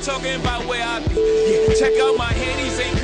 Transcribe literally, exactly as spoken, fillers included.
talking about where I be. Yeah, check out my handies, ain't